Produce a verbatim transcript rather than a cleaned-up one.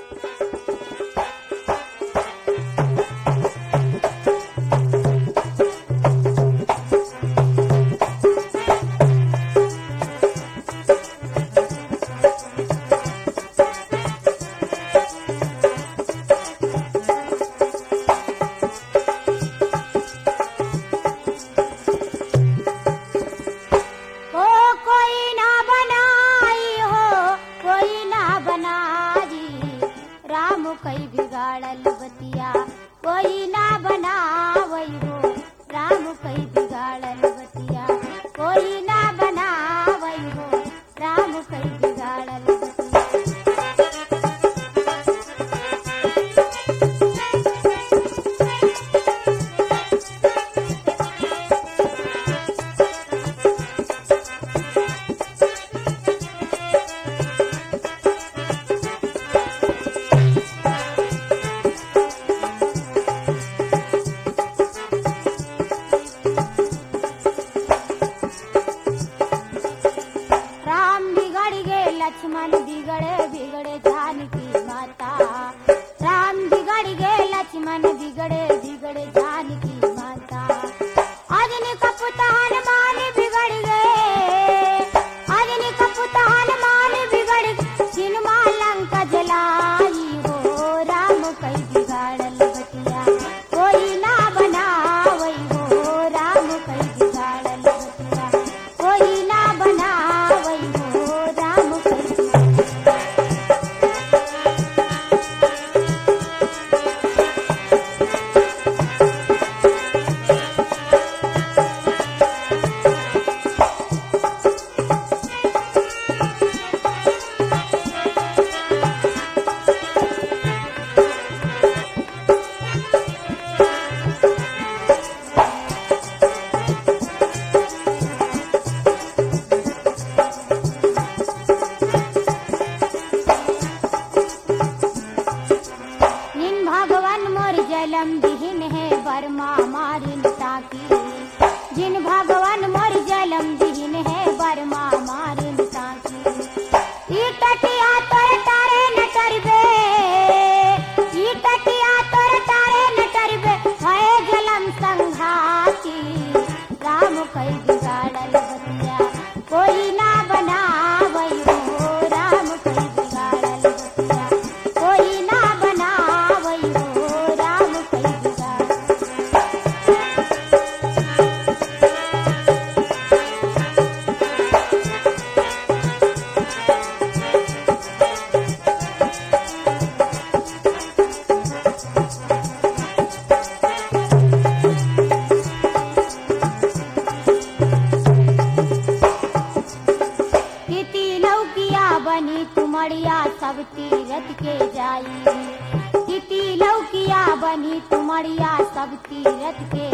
कई बिगाड़ल बतिया कोई ना बनावई हो, राम कई बिगाड़ल बतिया कोई ना बनावई हो, राम कई बिगाड़ल बतिया। लक्ष्मण बिगड़े बिगड़े जानकी माता, राम बिगड़ गए लक्ष्मण बिगड़े बिगड़े जानकी माता। अजनी कपुत हनुमान बिगड़ गए, अजनी कपुत हनुमान बिगड़ गए, सिनमा लंका जलाई हो, राम कई बिगाड़ल बतिया कोई ना बनावई हो, राम कई बिगाड़ल बतिया कोई ना बनावई हो, राम जलम दिहिन है बर्मा मारिन ताकी, जिन भगवान मोर जलम दिहिन है बर्मा मारिन ताकी। ई टटिया तोर तारे न टरबे, ई टटिया तोर तारे न टरबे, है जलम संघाती, राम कई बिगाड़ल बतिया कोई ना बनावई हो, राम कई बिगाड़ल बतिया कोई ना बनावई हो। बनी तुमड़िया सब तीरथ के जाई, तिती लौकिया बनी तुमड़िया सब तीरथ के